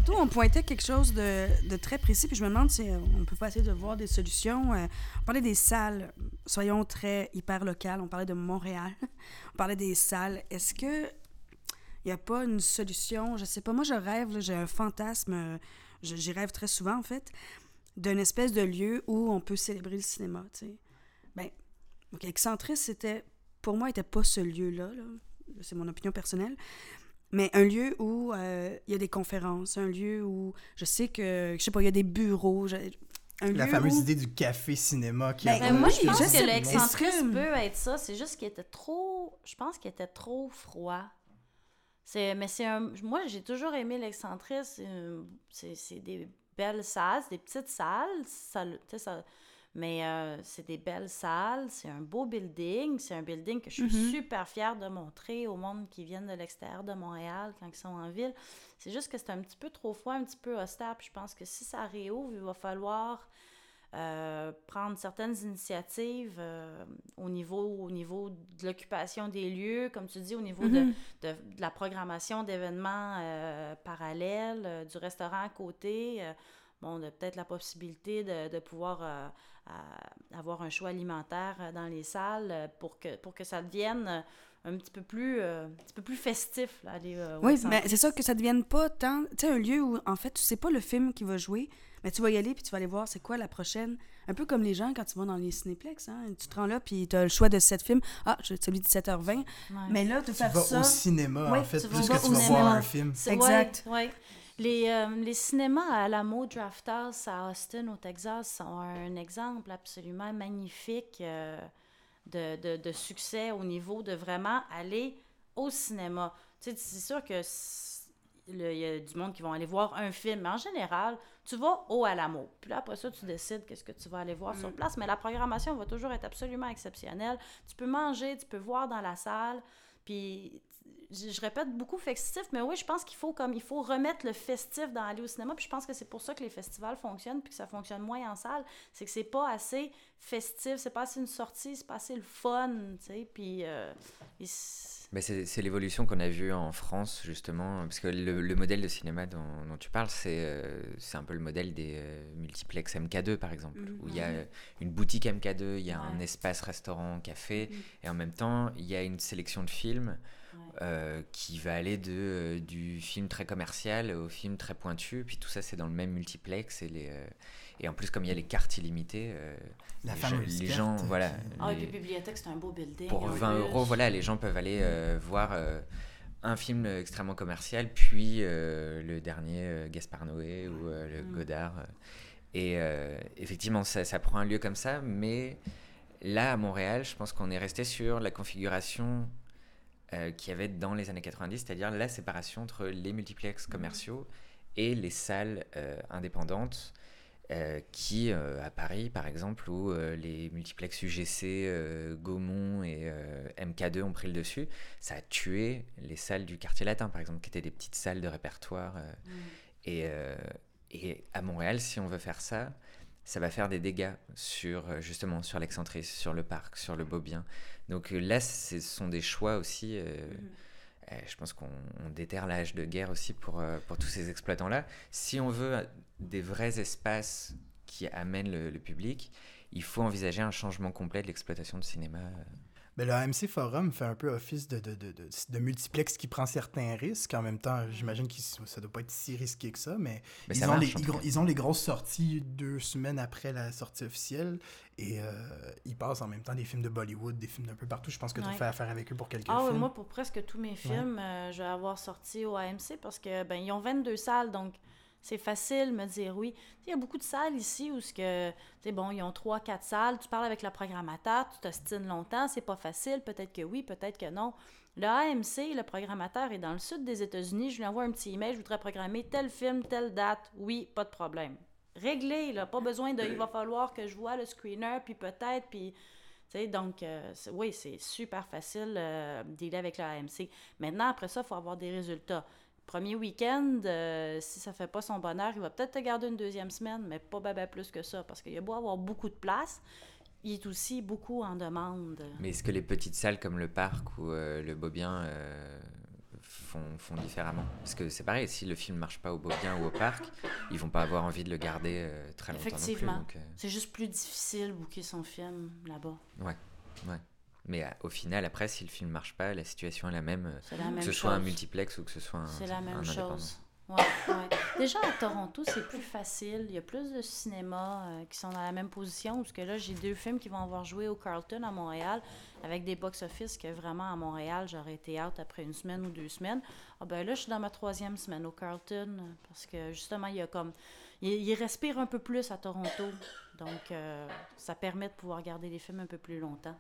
Tantôt, on pointait quelque chose de très précis, puis je me demande si on ne peut pas essayer de voir des solutions. On parlait des salles, soyons très hyper locales, on parlait de Montréal, on parlait des salles. Est-ce que il n'y a pas une solution? Je sais pas, moi je rêve, là, j'ai un fantasme, j'y rêve très souvent en fait, d'une espèce de lieu où on peut célébrer le cinéma, tu sais. Ben, donc Excentris, pour moi, était pas ce lieu-là, là. C'est mon opinion personnelle. Mais un lieu où il y a des conférences, un lieu où je sais que, je sais pas, il y a des bureaux, La fameuse idée du café-cinéma qui Ben, moi, je pense je sais, que l'excentris est-ce que- peut être ça. C'est juste qu'il était trop... Je pense qu'il était trop froid. Moi, j'ai toujours aimé l'excentris. C'est des belles salles, c'est des petites salles. Mais c'est des belles salles, c'est un beau building. C'est un building que je suis super fière de montrer au monde qui viennent de l'extérieur de Montréal quand ils sont en ville. C'est juste que c'est un petit peu trop froid, un petit peu austère. Puis je pense que si ça réouvre, il va falloir prendre certaines initiatives au niveau de l'occupation des lieux, comme tu dis, au niveau de la programmation d'événements parallèles, du restaurant à côté. Peut-être la possibilité de pouvoir avoir un choix alimentaire dans les salles pour que ça devienne un petit peu plus festif. Là, Oui, mais c'est ça, que ça devienne pas tant... Tu sais, un lieu où, en fait, tu sais pas le film qui va jouer, mais tu vas y aller puis tu vas aller voir c'est quoi la prochaine. Un peu comme les gens quand tu vas dans les cinéplex, hein. Tu te rends là puis tu as le choix de 7 films. Ah, celui de 17h20. Ouais. Mais là, de Tu faire vas ça... au cinéma, Oui, en fait, tu plus vas que tu au vas cinéma. voir un film. Exact. Ouais. Les cinémas à Alamo Drafthouse à Austin, au Texas, sont un exemple absolument magnifique de succès au niveau de vraiment aller au cinéma. Tu sais, c'est sûr que il y a du monde qui vont aller voir un film, mais en général, tu vas au Alamo. Puis là, après ça, tu décides qu'est-ce que tu vas aller voir sur place, mais la programmation va toujours être absolument exceptionnelle. Tu peux manger, tu peux voir dans la salle, puis je répète beaucoup festif, mais oui, je pense qu'il faut remettre le festif dans aller au cinéma, puis je pense que c'est pour ça que les festivals fonctionnent, puis que ça fonctionne moins en salle, c'est que c'est pas assez festif, c'est pas assez une sortie, c'est pas assez le fun, tu sais, puis... Mais c'est l'évolution qu'on a vue en France, justement, parce que le modèle de cinéma dont tu parles, c'est un peu le modèle des multiplex MK2, par exemple, où il y a une boutique MK2, il y a un espace restaurant, café, et en même temps, il y a une sélection de films qui va aller du film très commercial au film très pointu, puis tout ça, c'est dans le même multiplex, et en plus, comme il y a les cartes illimitées, les gens, voilà... et puis bibliothèque, c'est un beau building. Pour 20 €, voilà, les gens peuvent aller voir un film extrêmement commercial, puis le dernier Gaspard Noé ou le Godard. Et effectivement, ça prend un lieu comme ça, mais là, à Montréal, je pense qu'on est resté sur la configuration qu'il y avait dans les années 90, c'est-à-dire la séparation entre les multiplex commerciaux et les salles indépendantes. Qui, à Paris, par exemple, où les multiplex UGC, Gaumont et MK2 ont pris le dessus, ça a tué les salles du quartier latin, par exemple, qui étaient des petites salles de répertoire. Et à Montréal, si on veut faire ça, ça va faire des dégâts justement sur l'Excentris, sur le parc, sur le Beaubien. Donc là, ce sont des choix aussi... je pense qu'on déterre la hache de guerre aussi pour tous ces exploitants-là. Si on veut des vrais espaces qui amènent le public, il faut envisager un changement complet de l'exploitation de cinéma. Ben, le AMC Forum fait un peu office de multiplex qui prend certains risques. En même temps, j'imagine que ça ne doit pas être si risqué que ça, mais ils ont les grosses sorties 2 semaines après la sortie officielle et ils passent en même temps des films de Bollywood, des films d'un peu partout. Je pense que tu as fait affaire avec eux pour quelques films. Oui, moi, pour presque tous mes films, je vais avoir sorti au AMC parce que ils ont 22 salles, donc c'est facile de me dire oui. Il y a beaucoup de salles ici où ils ont 3-4 salles, tu parles avec la programmateur, tu t'ostines longtemps, c'est pas facile, peut-être que oui, peut-être que non. Le AMC, le programmateur est dans le sud des États-Unis, je lui envoie un petit email, je voudrais programmer tel film, telle date, oui, pas de problème. Réglé, là, pas besoin il va falloir que je vois le screener, puis peut-être, puis... Donc, oui, c'est super facile de dealer avec le AMC. Maintenant, après ça, il faut avoir des résultats. Premier week-end, si ça fait pas son bonheur, il va peut-être te garder une 2e semaine, mais pas plus que ça, parce qu'il y a beau avoir beaucoup de place, il est aussi beaucoup en demande. Mais est-ce que les petites salles comme le Parc ou le Beaubien font différemment. Parce que c'est pareil, si le film marche pas au Beaubien ou au Parc, ils vont pas avoir envie de le garder très longtemps non plus. Effectivement. C'est juste plus difficile de booker son film là-bas. Ouais. Mais au final, après, si le film marche pas, la situation est la même. Que ce soit un multiplex ou que ce soit un indépendant. C'est la même chose. Ouais. Déjà, à Toronto, c'est plus facile. Il y a plus de cinémas qui sont dans la même position. Parce que là, j'ai 2 films qui vont avoir joué au Carlton à Montréal avec des box-office que vraiment à Montréal, j'aurais été out après 1 semaine ou 2 semaines. Là, je suis dans ma 3e semaine au Carlton parce que justement, il y a comme... Il respire un peu plus à Toronto. Donc, ça permet de pouvoir garder les films un peu plus longtemps.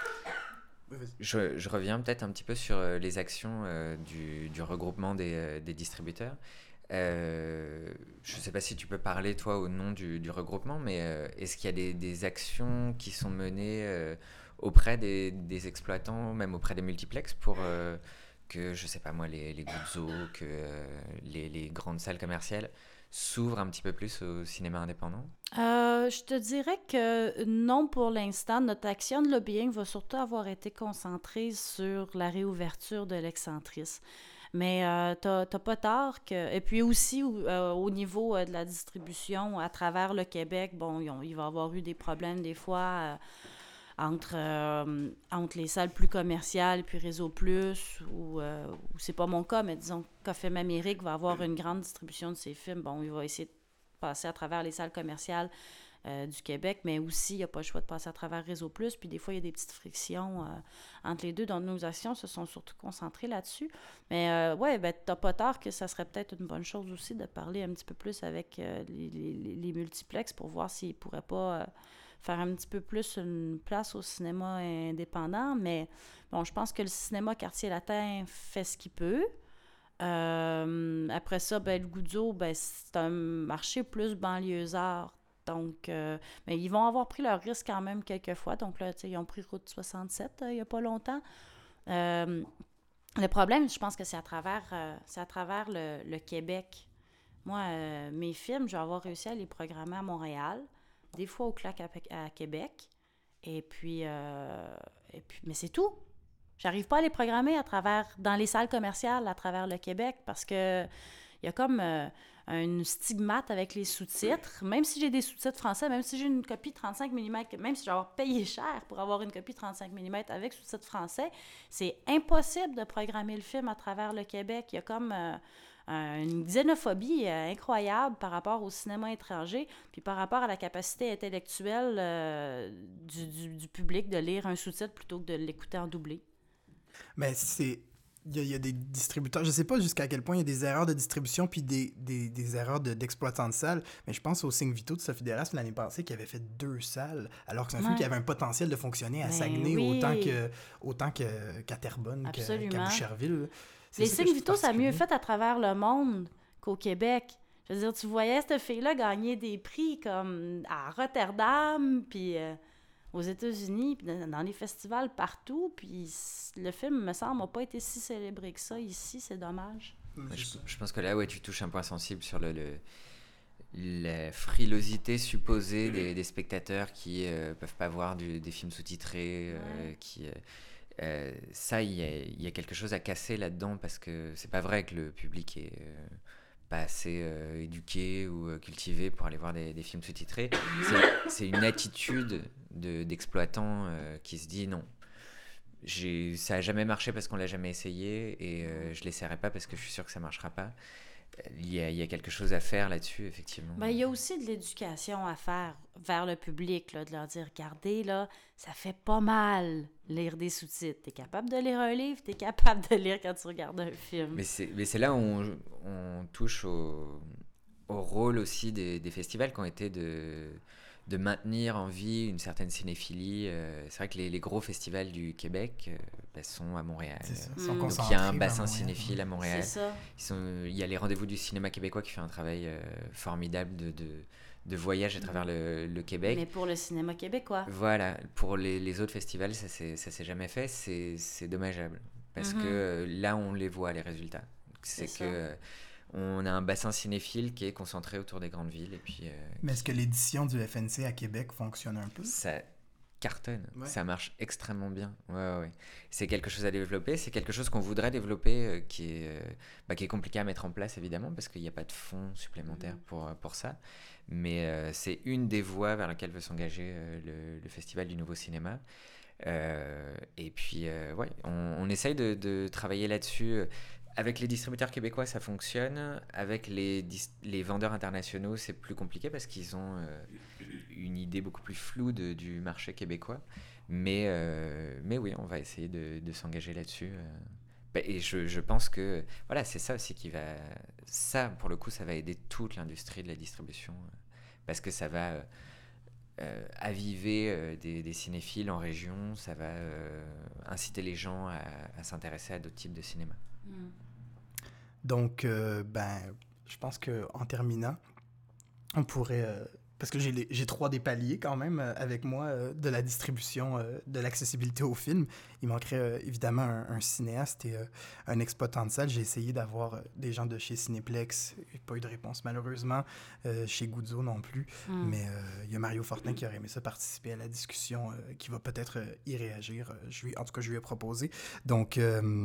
Je reviens peut-être un petit peu sur les actions du regroupement des distributeurs. Je ne sais pas si tu peux parler, toi, au nom du regroupement, mais est-ce qu'il y a des actions qui sont menées auprès des exploitants, même auprès des multiplex, pour que, je ne sais pas moi, les Guzzo, que les grandes salles commerciales s'ouvre un petit peu plus au cinéma indépendant? Je te dirais que non pour l'instant. Notre action de lobbying va surtout avoir été concentrée sur la réouverture de l'Excentrice. Mais t'as pas tort que... Et puis aussi, au niveau de la distribution à travers le Québec, il va y avoir eu des problèmes des fois... entre les salles plus commerciales puis Réseau Plus, ou c'est pas mon cas, mais disons que Café Amérique va avoir une grande distribution de ses films. Il va essayer de passer à travers les salles commerciales du Québec, mais aussi, il n'y a pas le choix de passer à travers Réseau Plus, puis des fois, il y a des petites frictions entre les deux, donc nos actions se sont surtout concentrées là-dessus. Mais t'as pas tort que ça serait peut-être une bonne chose aussi de parler un petit peu plus avec les multiplex pour voir s'ils pourraient pas... faire un petit peu plus une place au cinéma indépendant, mais je pense que le cinéma quartier latin fait ce qu'il peut. Après ça, le Guzzo, c'est un marché plus banlieusard, donc, mais ils vont avoir pris leur risque quand même quelques fois, donc là, ils ont pris Route 67 il n'y a pas longtemps. Le problème, je pense que c'est à travers le Québec. Moi, mes films, je vais avoir réussi à les programmer à Montréal, des fois au Clac à Québec, et puis, mais c'est tout. J'arrive pas à les programmer dans les salles commerciales à travers le Québec parce que il y a comme une stigmate avec les sous-titres. Même si j'ai des sous-titres français, même si j'ai une copie 35 mm, même si je vais avoir payé cher pour avoir une copie 35 mm avec sous-titres français, c'est impossible de programmer le film à travers le Québec. Il y a comme... une xénophobie incroyable par rapport au cinéma étranger, puis par rapport à la capacité intellectuelle du public de lire un sous-titre plutôt que de l'écouter en doublé. Mais il y a des distributeurs, je sais pas jusqu'à quel point il y a des erreurs de distribution puis des erreurs d'exploitants de salles, mais je pense au Cinq Vitaux de Sophie Delas l'année passée qui avait fait 2 salles, alors que c'est un film qui avait un potentiel de fonctionner à Saguenay autant qu'à Terrebonne, qu'à Boucherville. Les Cinq Vitaux, ça a mieux fait à travers le monde qu'au Québec. Je veux dire, tu voyais cette fille-là gagner des prix comme à Rotterdam, puis aux États-Unis, puis dans les festivals partout, puis le film, me semble, n'a pas été si célébré que ça ici, c'est dommage. Je pense que là, tu touches un point sensible sur la frilosité supposée des spectateurs qui peuvent pas voir des films sous-titrés, qui... ça, il y a quelque chose à casser là-dedans parce que c'est pas vrai que le public est pas assez éduqué ou cultivé pour aller voir des films sous-titrés. C'est une attitude d'exploitant qui se dit non. Ça a jamais marché parce qu'on l'a jamais essayé et je l'essaierai pas parce que je suis sûr que ça marchera pas. Il y a quelque chose à faire là-dessus, effectivement. Il y a aussi de l'éducation à faire vers le public, là, de leur dire, regardez, là, ça fait pas mal lire des sous-titres. T'es capable de lire un livre, t'es capable de lire quand tu regardes un film. Mais c'est là où on touche au rôle aussi des festivals qui ont été de maintenir en vie une certaine cinéphilie. C'est vrai que les gros festivals du Québec sont à Montréal. Donc il y a un bassin cinéphile à Montréal. C'est ça. Il y a les Rendez-vous du cinéma québécois qui fait un travail formidable de voyage à travers le Québec. Mais pour le cinéma québécois. Voilà. Pour les autres festivals, ça s'est jamais fait. C'est dommageable. Parce que là, on les voit, les résultats. C'est que... on a un bassin cinéphile qui est concentré autour des grandes villes. Et puis, mais est-ce que l'édition du FNC à Québec fonctionne un peu? cartonne. Ouais. Ça marche extrêmement bien. Ouais. C'est quelque chose à développer. C'est quelque chose qu'on voudrait développer qui est compliqué à mettre en place, évidemment, parce qu'il n'y a pas de fonds supplémentaires pour ça. Mais c'est une des voies vers laquelle veut s'engager le Festival du Nouveau Cinéma. Et puis, on essaye de travailler là-dessus. Avec les distributeurs québécois, ça fonctionne. Avec les vendeurs internationaux, c'est plus compliqué parce qu'ils ont une idée beaucoup plus floue du marché québécois. Mais oui, on va essayer de s'engager là-dessus. Et je pense que c'est ça aussi qui va... Ça, pour le coup, ça va aider toute l'industrie de la distribution. Parce que ça va aviver des cinéphiles en région. Ça va inciter les gens à s'intéresser à d'autres types de cinéma. Donc, je pense qu'en terminant, on pourrait... parce que j'ai 3 des paliers quand même avec moi de la distribution, de l'accessibilité au film. Il manquerait évidemment un cinéaste et un exploitant de salle. J'ai essayé d'avoir des gens de chez Cinéplex. Il n'y a pas eu de réponse malheureusement. Chez Guzzo non plus. Mais il y a Mario Fortin qui aurait aimé ça participer à la discussion, qui va peut-être y réagir. En tout cas, je lui ai proposé. Donc,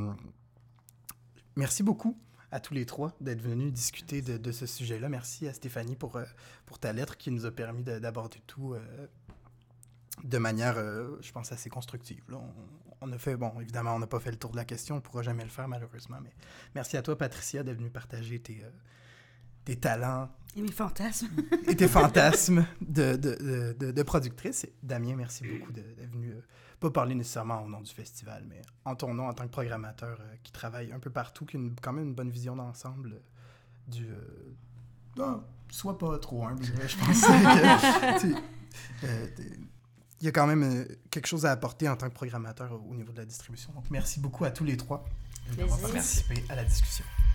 merci beaucoup à tous les 3 d'être venus discuter de ce sujet-là. Merci à Stéphanie pour ta lettre qui nous a permis d'aborder tout de manière, je pense, assez constructive. Là, on a fait, évidemment, on n'a pas fait le tour de la question, on ne pourra jamais le faire malheureusement, mais merci à toi, Patricia, d'être venue partager tes talents. Et mes fantasmes. Et tes fantasmes de productrice. Et Damien, merci beaucoup d'être venu... pas parler nécessairement au nom du festival, mais en ton nom, en tant que programmateur qui travaille un peu partout, qui a quand même une bonne vision d'ensemble sois pas trop humble, je pense. Il y a quand même quelque chose à apporter en tant que programmateur au niveau de la distribution. Donc, merci beaucoup à tous les 3 d'avoir participé à la discussion.